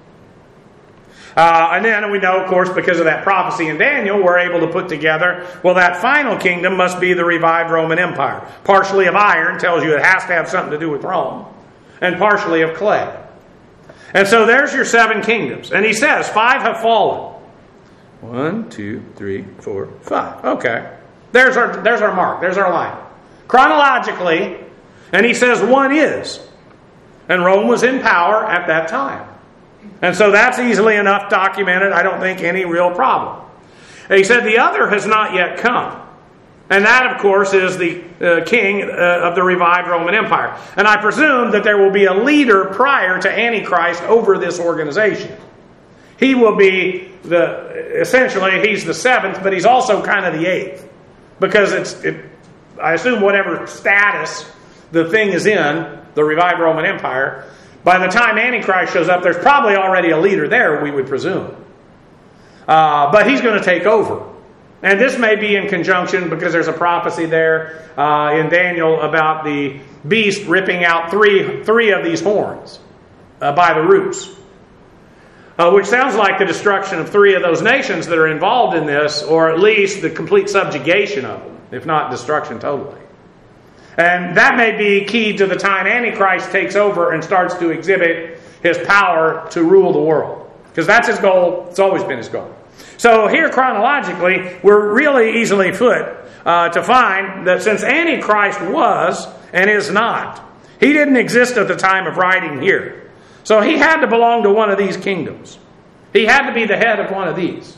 S1: Uh, and then we know, of course, because of that prophecy in Daniel, we're able to put together, well, that final kingdom must be the revived Roman Empire. Partially of iron tells you it has to have something to do with Rome. And partially of clay. And so there's your seven kingdoms. And he says, five have fallen. One, two, three, four, five. Okay. There's our, there's our mark. There's our line. Chronologically, and he says one is. And Rome was in power at that time. And so that's easily enough documented. I don't think any real problem. And he said the other has not yet come. And that, of course, is the uh, king uh, of the revived Roman Empire. And I presume that there will be a leader prior to Antichrist over this organization. He will be the, essentially, he's the seventh, but he's also kind of the eighth. Because it's, it, I assume whatever status the thing is in, the revived Roman Empire, by the time Antichrist shows up, there's probably already a leader there, we would presume. Uh, but he's going to take over. And this may be in conjunction, because there's a prophecy there uh, in Daniel about the beast ripping out three, three of these horns uh, by the roots. Uh, which sounds like the destruction of three of those nations that are involved in this, or at least the complete subjugation of them, if not destruction totally. And that may be key to the time Antichrist takes over and starts to exhibit his power to rule the world. Because that's his goal. It's always been his goal. So here chronologically, we're really easily put uh, to find that since Antichrist was and is not, he didn't exist at the time of writing here. So he had to belong to one of these kingdoms. He had to be the head of one of these.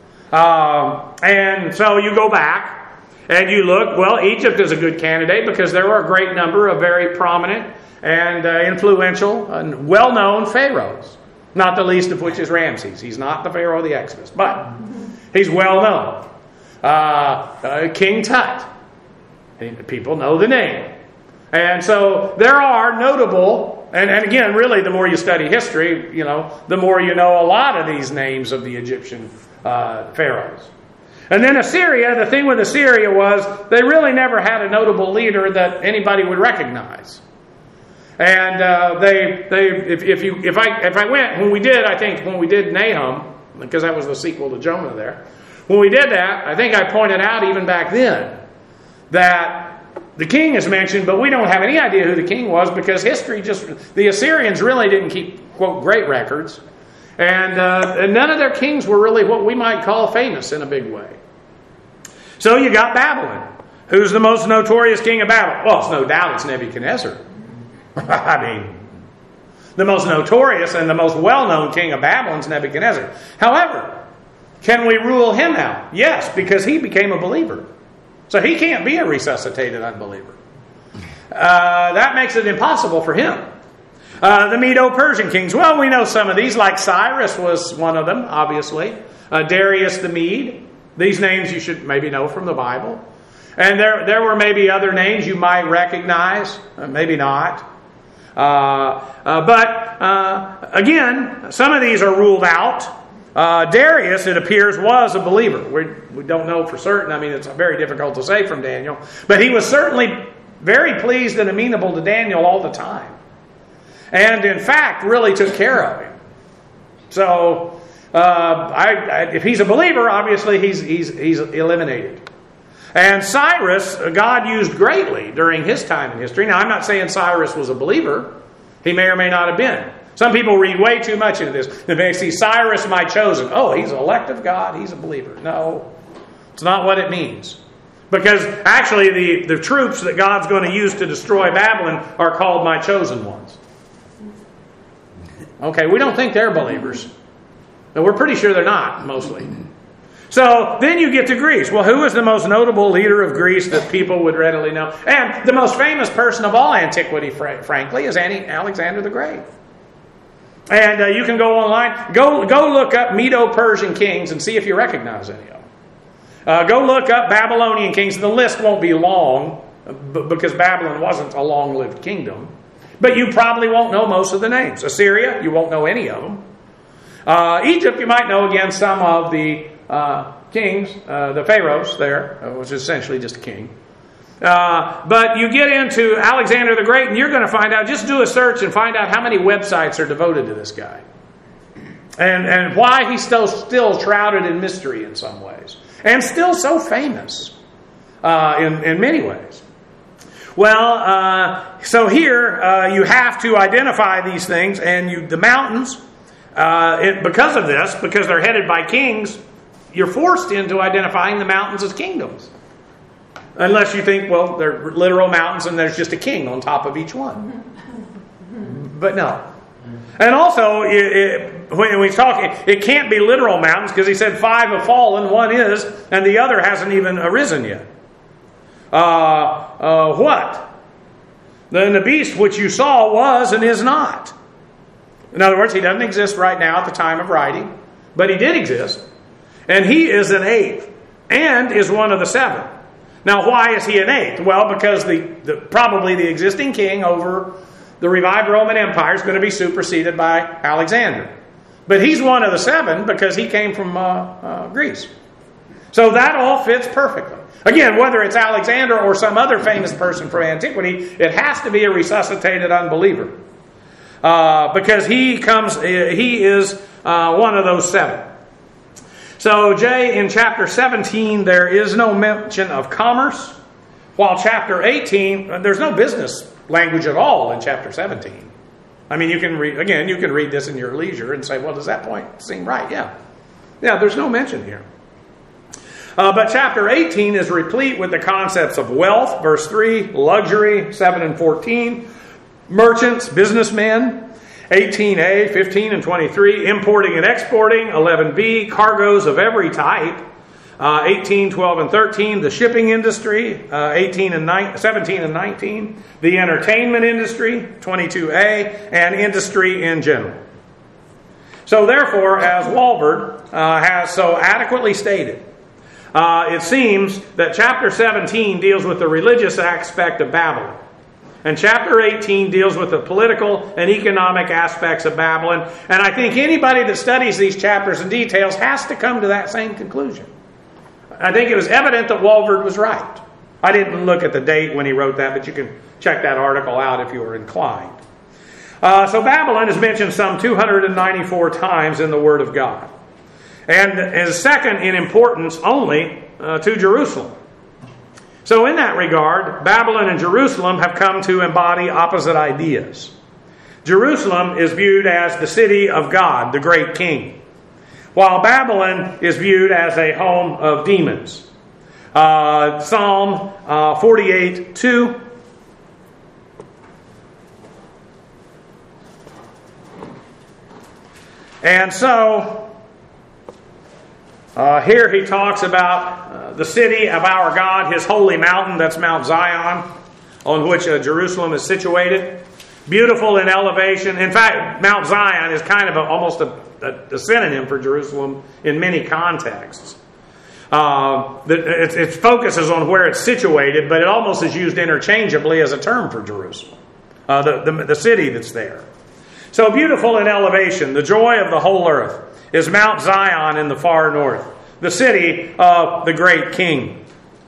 S1: Um, and so you go back and you look, well, Egypt is a good candidate because there were a great number of very prominent and uh, influential and well-known pharaohs. Not the least of which is Ramses. He's not the Pharaoh of the Exodus, but he's well known. Uh, uh, King Tut. People know the name. And so there are notable, and, and again, really the more you study history, you know, the more you know a lot of these names of the Egyptian uh, pharaohs. And then Assyria, the thing with Assyria was they really never had a notable leader that anybody would recognize. And uh, they, they, if, if you, if I, if I went, when we did, I think when we did Nahum, because that was the sequel to Jonah there, when we did that, I think I pointed out even back then that the king is mentioned, but we don't have any idea who the king was because history just, the Assyrians really didn't keep, quote, great records. And, uh, and none of their kings were really what we might call famous in a big way. So you got Babylon. Who's the most notorious king of Babylon? Well, it's no doubt it's Nebuchadnezzar. I mean, the most notorious and the most well-known king of Babylon is Nebuchadnezzar. However, can we rule him out? Yes, because he became a believer. So he can't be a resuscitated unbeliever. Uh, that makes it impossible for him. Uh, the Medo-Persian kings, well, we know some of these, like Cyrus was one of them, obviously. Uh, Darius the Mede. These names you should maybe know from the Bible. And there, there were maybe other names you might recognize, uh, maybe not. Uh, uh, but uh, again, some of these are ruled out. Uh, Darius, it appears, was a believer. We, we don't know for certain. I mean, it's very difficult to say from Daniel. But he was certainly very pleased and amenable to Daniel all the time. And in fact, really took care of him. So, uh, I, I, if he's a believer, obviously he's, he's, he's eliminated. And Cyrus, God used greatly during his time in history. Now, I'm not saying Cyrus was a believer. He may or may not have been. Some people read way too much into this. They see Cyrus, my chosen. Oh, he's an elect of God. He's a believer. No, it's not what it means. Because actually the, the troops that God's going to use to destroy Babylon are called my chosen ones. Okay, we don't think they're believers. And we're pretty sure they're not, mostly. So then you get to Greece. Well, who is the most notable leader of Greece that people would readily know? And the most famous person of all antiquity, fr- frankly, is Alexander the Great. And uh, you can go online, go go look up Medo-Persian kings and see if you recognize any of them. Uh, go look up Babylonian kings. The list won't be long b- because Babylon wasn't a long-lived kingdom. But you probably won't know most of the names. Assyria, you won't know any of them. Uh, Egypt, you might know again some of the uh, kings, uh, the pharaohs there, uh, which is essentially just a king. Uh, but you get into Alexander the Great and you're going to find out, just do a search and find out how many websites are devoted to this guy. And, and why he's still, still shrouded in mystery in some ways. And still so famous uh, in, in many ways. Well, uh, so here uh, you have to identify these things, and you, the mountains, uh, it, because of this, because they're headed by kings, you're forced into identifying the mountains as kingdoms. Unless you think, well, they're literal mountains and there's just a king on top of each one. But no. And also, it, it, when we talk, it, it can't be literal mountains because he said five have fallen, one is, and the other hasn't even arisen yet. Uh, uh, what? Then the beast which you saw was and is not. In other words, he doesn't exist right now at the time of writing, but he did exist. And he is an eighth and is one of the seven. Now, why is he an eighth? Well, because the, the probably the existing king over the revived Roman Empire is going to be superseded by Alexander. But he's one of the seven because he came from uh, uh, Greece. So that all fits perfectly. Again, whether it's Alexander or some other famous person from antiquity, it has to be a resuscitated unbeliever. Uh, because he comes, he is uh, one of those seven. So, Jay, in chapter seventeen, there is no mention of commerce, while chapter eighteen, there's no business language at all in chapter seventeen. I mean, you can read, again, you can read this in your leisure and say, well, does that point seem right? Yeah. Yeah, there's no mention here. Uh, but chapter eighteen is replete with the concepts of wealth, verse three, luxury, seven and fourteen, merchants, businessmen, eighteen a, fifteen and twenty-three, importing and exporting, eleven b, cargoes of every type, uh, eighteen, twelve and thirteen, the shipping industry, uh, eighteen and nine, seventeen and nineteen, the entertainment industry, twenty-two a, and industry in general. So therefore, as Walvoord uh, has so adequately stated, uh, it seems that chapter seventeen deals with the religious aspect of Babylon. And chapter eighteen deals with the political and economic aspects of Babylon. And I think anybody that studies these chapters in details has to come to that same conclusion. I think it was evident that Walvoord was right. I didn't look at the date when he wrote that, but you can check that article out if you are inclined. Uh, so Babylon is mentioned some two hundred ninety-four times in the Word of God. And is second in importance only uh, to Jerusalem. So in that regard, Babylon and Jerusalem have come to embody opposite ideas. Jerusalem is viewed as the city of God, the great king, while Babylon is viewed as a home of demons. Uh, Psalm uh, forty-eight two. And so, uh, here he talks about uh, the city of our God, his holy mountain, that's Mount Zion, on which uh, Jerusalem is situated. Beautiful in elevation. In fact, Mount Zion is kind of a, almost a, a, a synonym for Jerusalem in many contexts. Uh, it, it focuses on where it's situated, but it almost is used interchangeably as a term for Jerusalem, uh, the, the, the city that's there. So beautiful in elevation, the joy of the whole earth is Mount Zion in the far north, the city of the great King.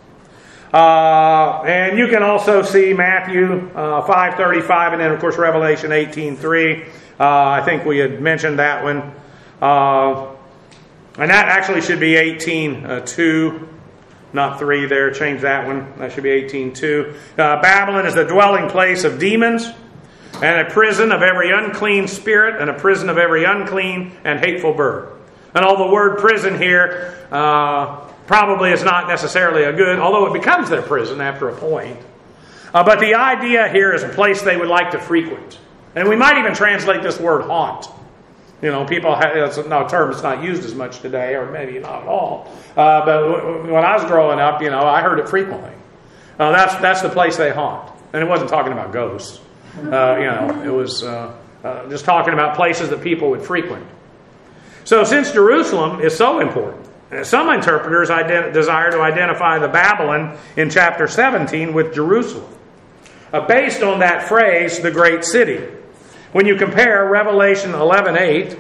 S1: Uh, and you can also see Matthew uh, five thirty-five, and then of course Revelation eighteen three. Uh, I think we had mentioned that one. Uh, and that actually should be eighteen two, not three there. Change that one. That should be eighteen two. Uh, Babylon is the dwelling place of demons, and a prison of every unclean spirit, and a prison of every unclean and hateful bird. And all the word prison here uh, probably is not necessarily a good, although it becomes their prison after a point. Uh, but the idea here is a place they would like to frequent. And we might even translate this word haunt. You know, people have, it's a no, term that's not used as much today, or maybe not at all. Uh, but w- when I was growing up, you know, I heard it frequently. Uh, that's that's the place they haunt. And it wasn't talking about ghosts. Uh, you know, it was uh, uh, just talking about places that people would frequent. So since Jerusalem is so important, some interpreters ident- desire to identify the Babylon in chapter seventeen with Jerusalem, uh, based on that phrase, the great city. When you compare Revelation eleven eight,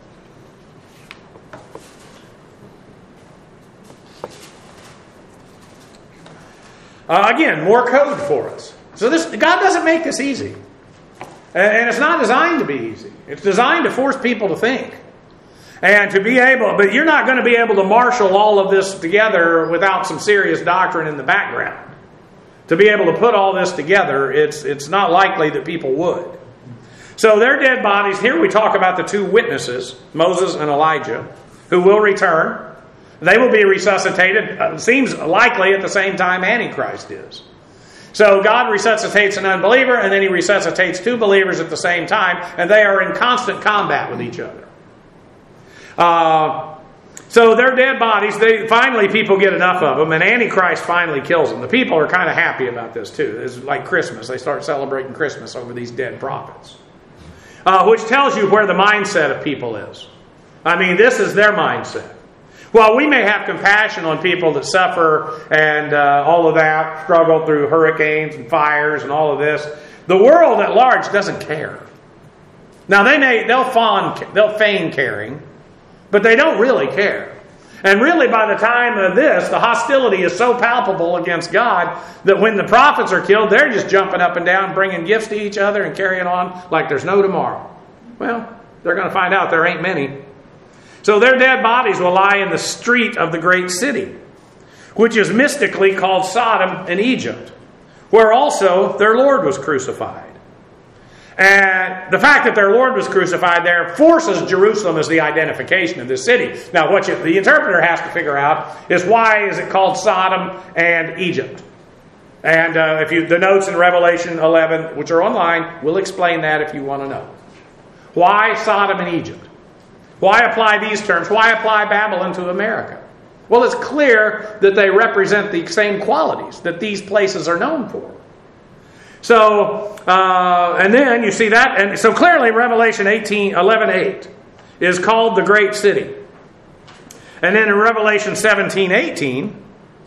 S1: uh, again, more code for us. So this God doesn't make this easy. And it's not designed to be easy. It's designed to force people to think. And to be able, but you're not going to be able to marshal all of this together without some serious doctrine in the background. To be able to put all this together, it's it's not likely that people would. So their dead bodies, here we talk about the two witnesses, Moses and Elijah, who will return. They will be resuscitated, it seems likely at the same time Antichrist is. So God resuscitates an unbeliever, and then he resuscitates two believers at the same time, and they are in constant combat with each other. Uh, so their dead bodies, they finally people get enough of them, and Antichrist finally kills them. The people are kind of happy about this too. It's like Christmas. They start celebrating Christmas over these dead prophets. Uh, which tells you where the mindset of people is. I mean, this is their mindset. While we may have compassion on people that suffer and uh, all of that, struggle through hurricanes and fires and all of this, the world at large doesn't care. Now, they may, they'll, fawn, they'll feign caring, but they don't really care. And really, by the time of this, the hostility is so palpable against God that when the prophets are killed, they're just jumping up and down, bringing gifts to each other and carrying on like there's no tomorrow. Well, they're going to find out there ain't many. So their dead bodies will lie in the street of the great city, which is mystically called Sodom and Egypt, where also their Lord was crucified. And the fact that their Lord was crucified there forces Jerusalem as the identification of this city. Now, what you, the interpreter has to figure out is why is it called Sodom and Egypt? And uh, if you the notes in Revelation eleven, which are online, will explain that if you want to know. Why Sodom and Egypt? Why apply these terms? Why apply Babylon to America? Well, it's clear that they represent the same qualities that these places are known for. So, uh, and then you see that, and so clearly Revelation eighteen, eleven eight is called the great city. And then in Revelation seventeen eighteen,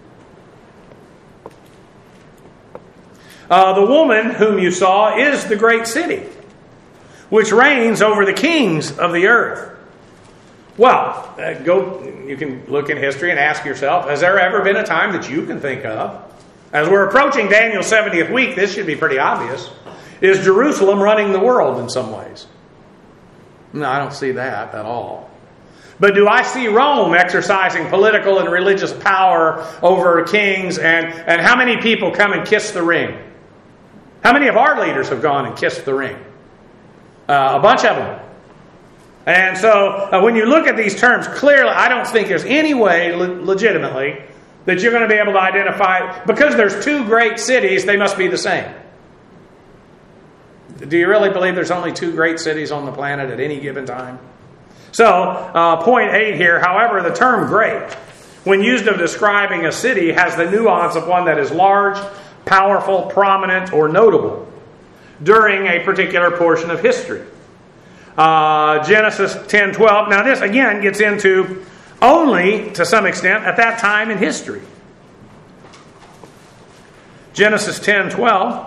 S1: uh, the woman whom you saw is the great city, which reigns over the kings of the earth. Well, uh, go. You can look in history and ask yourself, has there ever been a time that you can think of? As we're approaching Daniel's seventieth week, this should be pretty obvious. Is Jerusalem running the world in some ways? No, I don't see that at all. But do I see Rome exercising political and religious power over kings? And, and how many people come and kiss the ring? How many of our leaders have gone and kissed the ring? Uh, a bunch of them. And so uh, when you look at these terms, clearly I don't think there's any way le- legitimately that you're going to be able to identify, because there's two great cities, they must be the same. Do you really believe there's only two great cities on the planet at any given time? So, uh, point eight here, however, the term great, when used of describing a city, has the nuance of one that is large, powerful, prominent, or notable during a particular portion of history. Uh, Genesis ten twelve. Now this again gets into only, to some extent, at that time in history. Genesis ten twelve.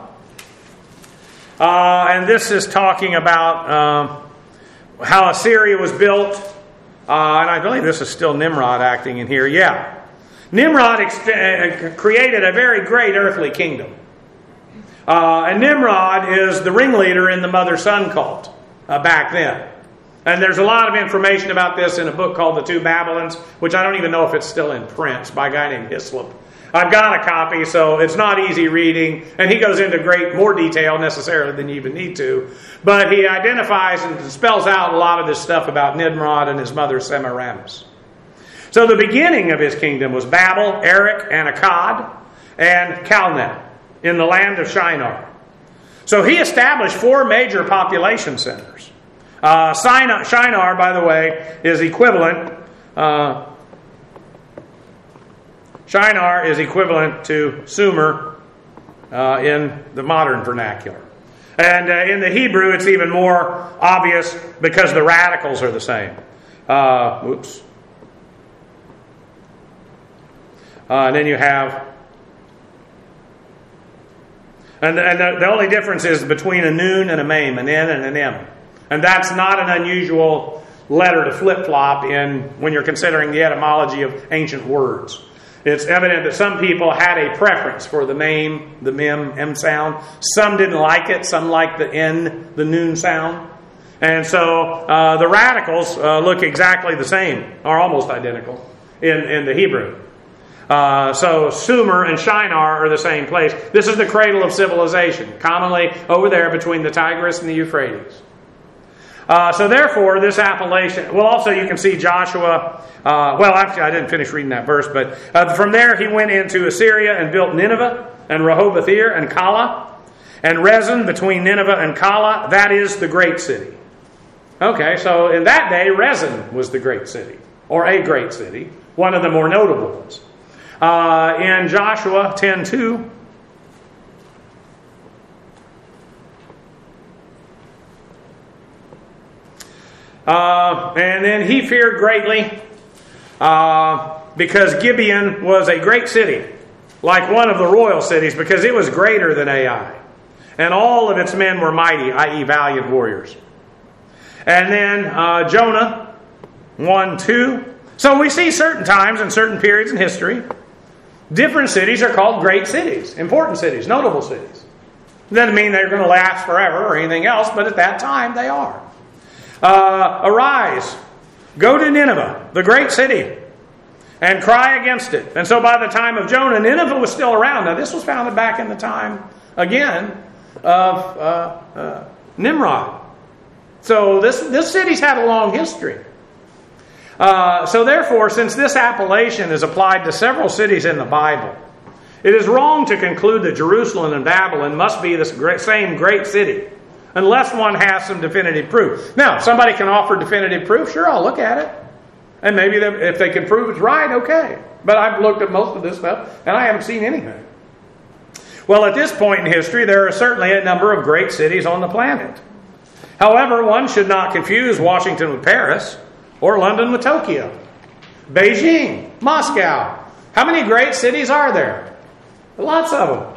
S1: Uh, and this is talking about uh, how Assyria was built. Uh, and I believe this is still Nimrod acting in here. Yeah. Nimrod ex- uh, created a very great earthly kingdom. Uh, and Nimrod is the ringleader in the mother-son cult uh, back then. And there's a lot of information about this in a book called The Two Babylons, which I don't even know if it's still in print, by a guy named Hislop. I've got a copy, so it's not easy reading, and he goes into great more detail necessarily than you even need to. But he identifies and spells out a lot of this stuff about Nimrod and his mother Semiramis. So the beginning of his kingdom was Babel, Erech, and Akkad, and Calneh in the land of Shinar. So he established four major population centers. Uh, Shinar, Shinar, by the way, is equivalent... Uh, Shinar is equivalent to Sumer uh, in the modern vernacular. And uh, in the Hebrew, it's even more obvious because the radicals are the same. Uh, oops. Uh, and then you have... And, and the, the only difference is between a noon and a mem, an N and an M. And that's not an unusual letter to flip-flop in when you're considering the etymology of ancient words. It's evident that some people had a preference for the mem, the mem, M sound. Some didn't like it. Some liked the N, the noon sound. And so uh, the radicals uh, look exactly the same, or almost identical, in, in the Hebrew. Uh, so Sumer and Shinar are the same place. This is the cradle of civilization, commonly over there between the Tigris and the Euphrates. Uh, so therefore, this appellation... Well, also you can see Joshua... Uh, well, actually, I didn't finish reading that verse, but uh, from there he went into Assyria and built Nineveh and Rehoboth-ir and Calah and Rezin between Nineveh and Calah. That is the great city. Okay, so in that day, Rezin was the great city, or a great city, one of the more notable ones. Uh, in Joshua ten two... Uh, and then he feared greatly uh, because Gibeon was a great city, like one of the royal cities, because it was greater than Ai. And all of its men were mighty, that is valiant warriors. And then uh, Jonah one two. So we see certain times and certain periods in history, different cities are called great cities, important cities, notable cities. It doesn't mean they're going to last forever or anything else, but at that time they are. Uh, arise, go to Nineveh, the great city, and cry against it. And so by the time of Jonah, Nineveh was still around. Now this was founded back in the time, again, of uh, uh, Nimrod. So this, this city's had a long history. Uh, so therefore, since this appellation is applied to several cities in the Bible, it is wrong to conclude that Jerusalem and Babylon must be the same great city, unless one has some definitive proof. Now, somebody can offer definitive proof. Sure, I'll look at it. And maybe they, if they can prove it's right, okay. But I've looked at most of this stuff, and I haven't seen anything. Well, at this point in history, there are certainly a number of great cities on the planet. However, one should not confuse Washington with Paris, or London with Tokyo. Beijing, Moscow. How many great cities are there? Lots of them.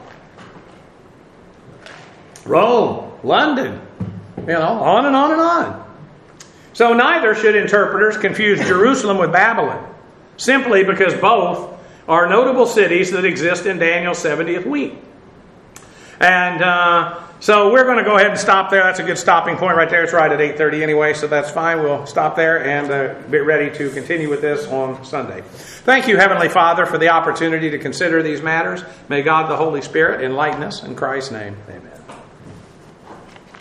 S1: Rome, London, you know, on and on and on. So neither should interpreters confuse Jerusalem with Babylon, simply because both are notable cities that exist in Daniel's seventieth week. And uh, so we're going to go ahead and stop there. That's a good stopping point right there. It's right at eight thirty anyway, so that's fine. We'll stop there and uh, be ready to continue with this on Sunday. Thank you, Heavenly Father, for the opportunity to consider these matters. May God the Holy Spirit enlighten us. In Christ's name, amen.